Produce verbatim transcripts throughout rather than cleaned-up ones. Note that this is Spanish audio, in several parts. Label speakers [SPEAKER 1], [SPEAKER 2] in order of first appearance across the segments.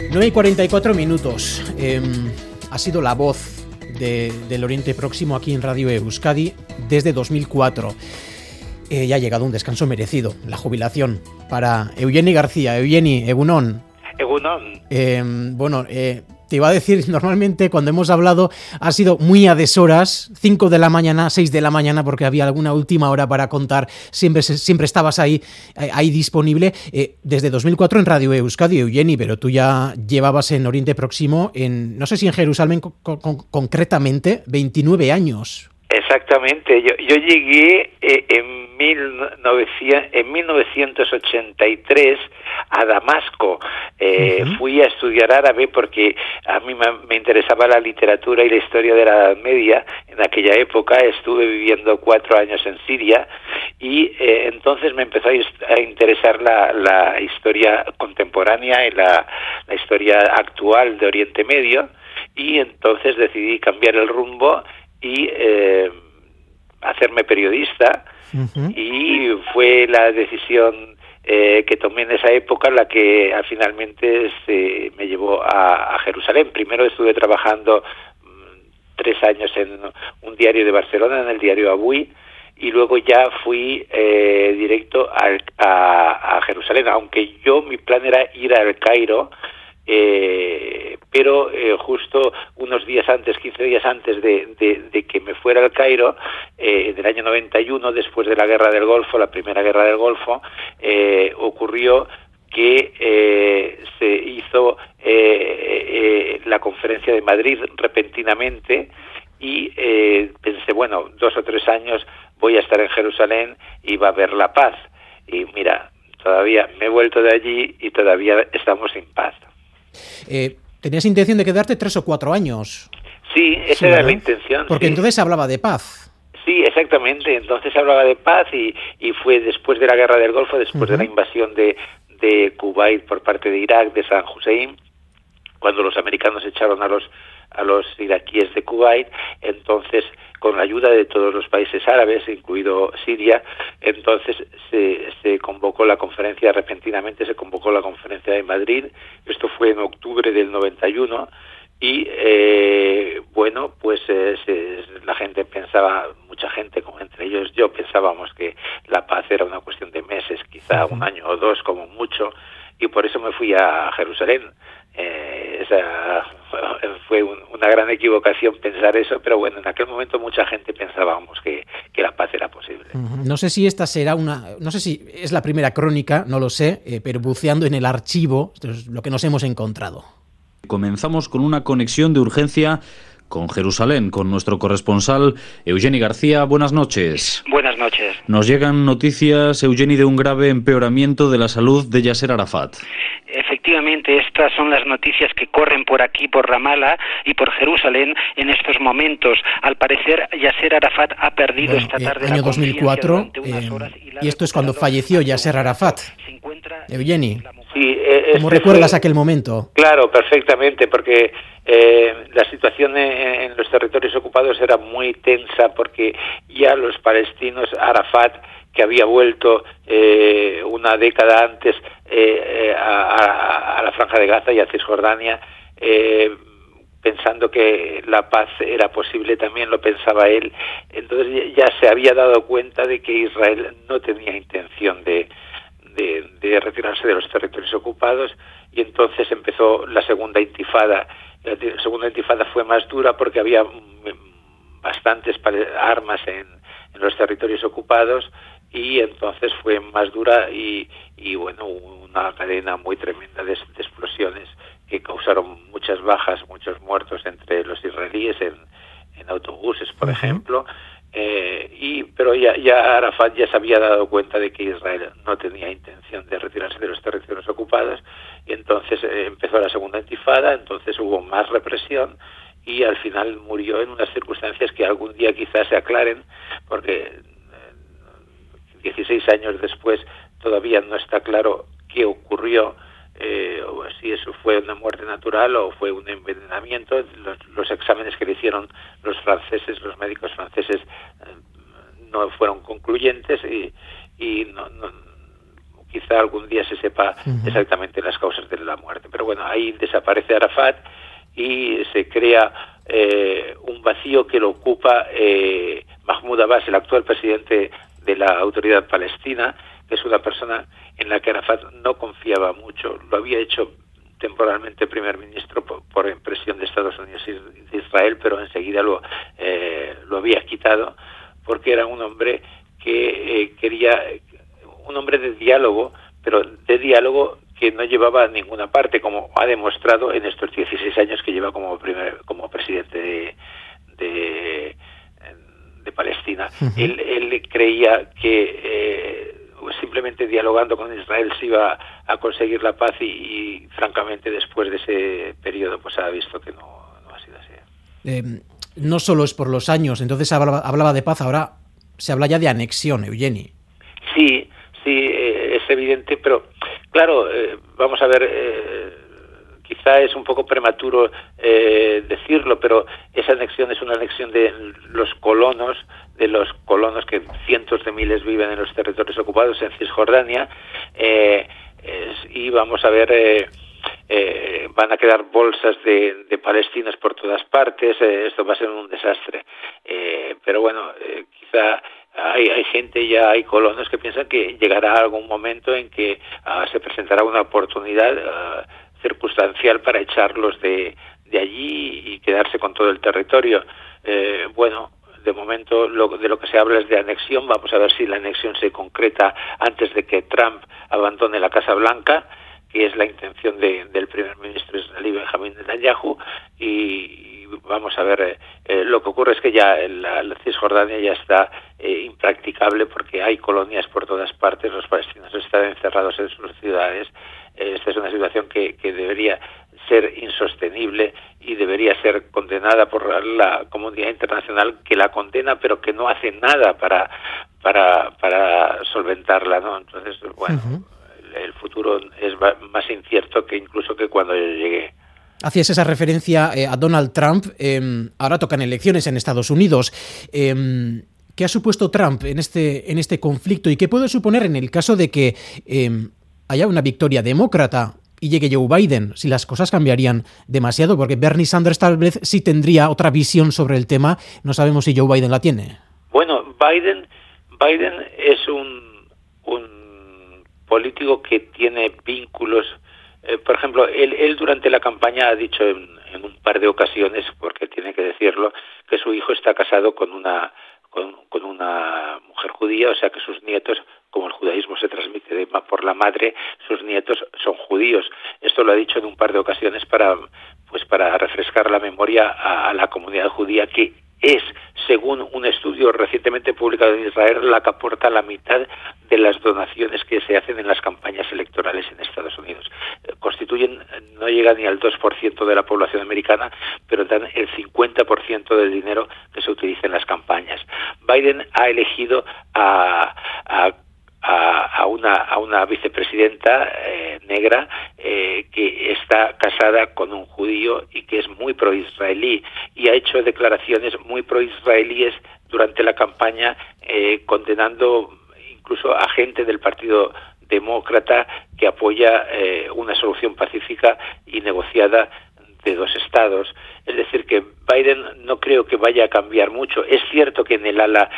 [SPEAKER 1] nueve y cuarenta y cuatro minutos. Eh, ha sido la voz de, del Oriente Próximo aquí en Radio Euskadi desde dos mil cuatro. Eh, ya ha llegado un descanso merecido, la jubilación, para Eugeni García. Eugeni, Egunon.
[SPEAKER 2] Egunon.
[SPEAKER 1] Eh, bueno, eh, te iba a decir, normalmente cuando hemos hablado ha sido muy a deshoras, cinco de la mañana, seis de la mañana, porque había alguna última hora para contar, siempre, siempre estabas ahí, ahí disponible. Eh, desde dos mil cuatro en Radio Euskadi, Eugeni, pero tú ya llevabas en Oriente Próximo, en no sé si en Jerusalén con, con, concretamente, veintinueve años.
[SPEAKER 2] Exactamente, yo, yo llegué eh, en, mil novecientos, en mil novecientos ochenta y tres a Damasco. Eh, uh-huh. Fui a estudiar árabe porque a mí me, me interesaba la literatura y la historia de la Edad Media. En aquella época estuve viviendo cuatro años en Siria y eh, entonces me empezó a interesar la, la historia contemporánea y la, la historia actual de Oriente Medio, y entonces decidí cambiar el rumbo y eh, hacerme periodista. Uh-huh. Y fue la decisión eh, que tomé en esa época la que ah, finalmente se me llevó a, a Jerusalén. Primero estuve trabajando mmm, tres años en un diario de Barcelona, en el diario Avui, y luego ya fui eh, directo al, a, a Jerusalén, aunque yo mi plan era ir al Cairo. Eh, pero eh, justo unos días antes, quince días antes de, de, de que me fuera al Cairo, eh, del año noventa y uno, después de la Guerra del Golfo, la primera Guerra del Golfo, eh, ocurrió que eh, se hizo eh, eh, la Conferencia de Madrid repentinamente, y eh, pensé, bueno, dos o tres años voy a estar en Jerusalén y va a haber la paz. Y mira, todavía me he vuelto de allí y todavía estamos sin paz.
[SPEAKER 1] Eh, ¿Tenías intención de quedarte tres o cuatro años?
[SPEAKER 2] Sí, esa sí, era ¿verdad? La intención.
[SPEAKER 1] Porque
[SPEAKER 2] sí.
[SPEAKER 1] Entonces se hablaba de paz.
[SPEAKER 2] Sí, exactamente. Entonces se hablaba de paz y, y fue después de la Guerra del Golfo, después uh-huh. de la invasión de, de Kuwait por parte de Irak, de Saddam Hussein, cuando los americanos echaron a los a los iraquíes de Kuwait. Entonces, con la ayuda de todos los países árabes, incluido Siria, entonces se, se convocó la conferencia, repentinamente se convocó la conferencia de Madrid. Esto fue en octubre del noventa y uno, y eh, bueno, pues eh, se, la gente pensaba, mucha gente, como entre ellos yo, pensábamos que la paz era una cuestión de meses, quizá un año o dos como mucho, y por eso me fui a Jerusalén. Eh, esa fue un, una gran equivocación pensar eso, pero bueno, en aquel momento mucha gente pensábamos que, que la paz era posible.
[SPEAKER 1] No sé si esta será una, no sé si es la primera crónica, no lo sé, eh, pero buceando en el archivo, esto es lo que nos hemos encontrado.
[SPEAKER 3] Comenzamos con una conexión de urgencia con Jerusalén, con nuestro corresponsal Eugeni García. Buenas noches.
[SPEAKER 4] Buenas noches.
[SPEAKER 3] Nos llegan noticias, Eugeni, de un grave empeoramiento de la salud de Yasser Arafat.
[SPEAKER 4] Efectivamente, estas son las noticias que corren por aquí, por Ramallah y por Jerusalén en estos momentos. Al parecer, Yasser Arafat ha perdido
[SPEAKER 1] bueno,
[SPEAKER 4] esta tarde
[SPEAKER 1] eh, año
[SPEAKER 4] la
[SPEAKER 1] dos mil cuatro,
[SPEAKER 4] eh,
[SPEAKER 1] y, y esto es cuando falleció Yasser Arafat. Eugeni,
[SPEAKER 2] sí, eh,
[SPEAKER 1] ¿cómo recuerdas fue... aquel momento?
[SPEAKER 2] Claro, perfectamente, porque eh, la situación en, en los territorios ocupados era muy tensa, porque ya los palestinos, Arafat, que había vuelto eh, una década antes eh, a, a, a la Franja de Gaza y a Cisjordania, eh, pensando que la paz era posible, también lo pensaba él. Entonces ya se había dado cuenta de que Israel no tenía intención de, de, de retirarse de los territorios ocupados, y entonces empezó la segunda intifada. La segunda intifada fue más dura porque había bastantes armas en, en los territorios ocupados, y entonces fue más dura y, y bueno, una cadena muy tremenda de, de explosiones que causaron muchas bajas, muchos muertos entre los israelíes en, en autobuses, por uh-huh. ejemplo, eh, y pero ya, ya Arafat ya se había dado cuenta de que Israel no tenía intención de retirarse de los territorios ocupados, y entonces eh, empezó la segunda intifada. Entonces hubo más represión y al final murió en unas circunstancias que algún día quizás se aclaren, porque dieciséis años después todavía no está claro qué ocurrió, eh, o si eso fue una muerte natural o fue un envenenamiento. Los, los exámenes que le hicieron los franceses, los médicos franceses, eh, no fueron concluyentes, y, y no, no, quizá algún día se sepa uh-huh. exactamente las causas de la muerte. Pero bueno, ahí desaparece Arafat y se crea eh, un vacío que lo ocupa eh, Mahmoud Abbas, el actual presidente de la Autoridad Palestina, que es una persona en la que Arafat no confiaba mucho. Lo había hecho temporalmente primer ministro por, por presión de Estados Unidos y de Israel, pero enseguida lo, eh, lo había quitado porque era un hombre que eh, quería, un hombre de diálogo, pero de diálogo que no llevaba a ninguna parte, como ha demostrado en estos dieciséis años que lleva como primer, como presidente de, de, de Palestina. Uh-huh. Él, él creía que eh, simplemente dialogando con Israel se iba a conseguir la paz y, y francamente después de ese periodo pues ha visto que no, no ha sido así.
[SPEAKER 1] Eh, no solo es por los años, entonces hablaba, hablaba de paz, ahora se habla ya de anexión, Eugeni.
[SPEAKER 2] Sí, sí, eh, es evidente, pero claro, eh, vamos a ver, eh, quizá es un poco prematuro eh, decirlo, pero esa anexión es una anexión de los colonos, de los colonos que cientos de miles viven en los territorios ocupados en Cisjordania, eh, es, y vamos a ver, eh, eh, van a quedar bolsas de, de palestinos por todas partes, eh, esto va a ser un desastre, eh, pero bueno, eh, quizá hay, hay gente, ya hay colonos que piensan que llegará algún momento en que uh, se presentará una oportunidad uh, circunstancial para echarlos de, de allí y quedarse con todo el territorio. Eh, bueno, de momento lo, de lo que se habla es de anexión. Vamos a ver si la anexión se concreta antes de que Trump abandone la Casa Blanca, que es la intención de, del primer ministro israelí Benjamin Netanyahu, y, y vamos a ver, eh, lo que ocurre es que ya la, la Cisjordania ya está eh, impracticable porque hay colonias por todas partes, los palestinos están encerrados en sus ciudades. Eh, esta es una situación que, que debería ser insostenible y debería ser condenada por la comunidad internacional, que la condena pero que no hace nada para para para solventarla, ¿no? Entonces, bueno, uh-huh. el, el futuro es más incierto que incluso que cuando yo llegué.
[SPEAKER 1] Hacías esa referencia eh, a Donald Trump. Eh, ahora tocan elecciones en Estados Unidos. Eh, ¿Qué ha supuesto Trump en este en este conflicto y qué puede suponer en el caso de que eh, haya una victoria demócrata y llegue Joe Biden, si las cosas cambiarían demasiado? Porque Bernie Sanders tal vez sí tendría otra visión sobre el tema. No sabemos si Joe Biden la tiene.
[SPEAKER 2] Bueno, Biden Biden es un, un político que tiene vínculos. Eh, por ejemplo, él, él durante la campaña ha dicho en, en un par de ocasiones, porque tiene que decirlo, que su hijo está casado con una con, con una mujer judía, o sea que sus nietos, como el judaísmo se transmite de, por la madre, sus nietos son judíos. Esto lo ha dicho en un par de ocasiones para pues para refrescar la memoria a, a la comunidad judía, que es, según un estudio recientemente publicado en Israel, la que aporta la mitad de las donaciones que se hacen en las campañas electorales en Estados Unidos. Constituyen, no llegan ni al dos por ciento de la población americana, pero dan el cincuenta por ciento del dinero que se utiliza en las campañas. Biden ha elegido a, a A, a una a una vicepresidenta eh, negra eh, que está casada con un judío y que es muy pro-israelí y ha hecho declaraciones muy pro-israelíes durante la campaña, eh, condenando incluso a gente del Partido Demócrata que apoya eh, una solución pacífica y negociada de dos estados. Es decir, que Biden no creo que vaya a cambiar mucho. Es cierto que en el ala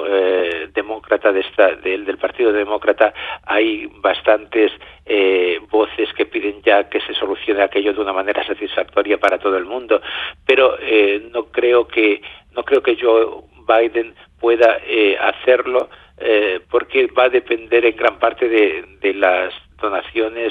[SPEAKER 2] eh, demócrata de esta, de, del Partido Demócrata hay bastantes eh, voces que piden ya que se solucione aquello de una manera satisfactoria para todo el mundo, pero eh, no creo que no creo que Joe Biden pueda eh, hacerlo eh, porque va a depender en gran parte de, de las donaciones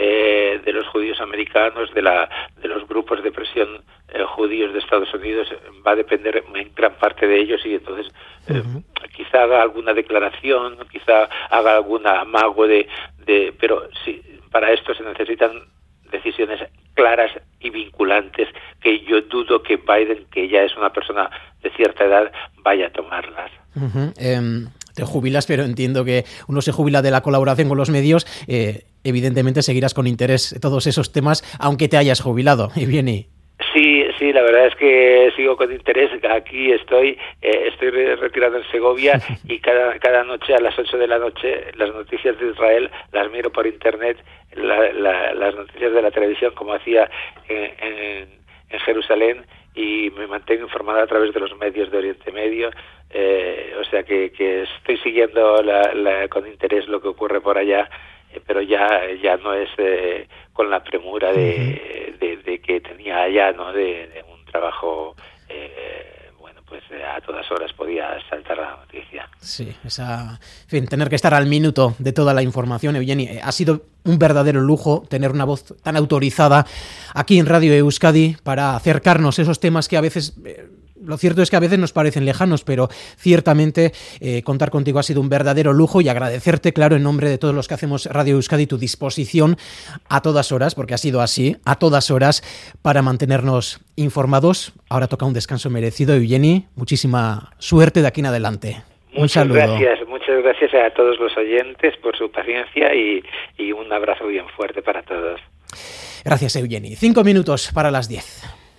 [SPEAKER 2] eh, de los judíos americanos, de la de los grupos de presión eh, judíos de Estados Unidos. Va a depender en gran parte de ellos y entonces eh, uh-huh. quizá haga alguna declaración, quizá haga algún amago de, de pero sí, para esto se necesitan decisiones claras y vinculantes que yo dudo que Biden, que ya es una persona de cierta edad, vaya a tomarlas.
[SPEAKER 1] Uh-huh. Um... Te jubilas, pero entiendo que uno se jubila de la colaboración con los medios. Eh, evidentemente seguirás con interés todos esos temas, aunque te hayas jubilado. Y bien, y...
[SPEAKER 2] Sí, sí, la verdad es que sigo con interés. Aquí estoy, eh, estoy retirado en Segovia y cada cada noche a las ocho de la noche las noticias de Israel las miro por internet, la, la, las noticias de la televisión como hacía en, en, en Jerusalén, y me mantengo informada a través de los medios de Oriente Medio. Eh, o sea que, que estoy siguiendo la, la, con interés lo que ocurre por allá, eh, pero ya ya no es eh, con la premura de, de, de que tenía allá, ¿no? De, de un trabajo, eh, bueno, pues a todas horas podía saltar la noticia.
[SPEAKER 1] Sí, esa, en fin, tener que estar al minuto de toda la información, Eugeni. Ha sido un verdadero lujo tener una voz tan autorizada aquí en Radio Euskadi para acercarnos a esos temas que a veces... Eh, Lo cierto es que a veces nos parecen lejanos, pero ciertamente eh, contar contigo ha sido un verdadero lujo, y agradecerte, claro, en nombre de todos los que hacemos Radio Euskadi, tu disposición a todas horas, porque ha sido así, a todas horas, para mantenernos informados. Ahora toca un descanso merecido, Eugeni. Muchísima suerte de aquí en adelante.
[SPEAKER 2] Muchas
[SPEAKER 1] un saludo.
[SPEAKER 2] gracias, muchas gracias a todos los oyentes por su paciencia y, y un abrazo bien fuerte para todos.
[SPEAKER 1] Gracias, Eugeni. Cinco minutos para las diez.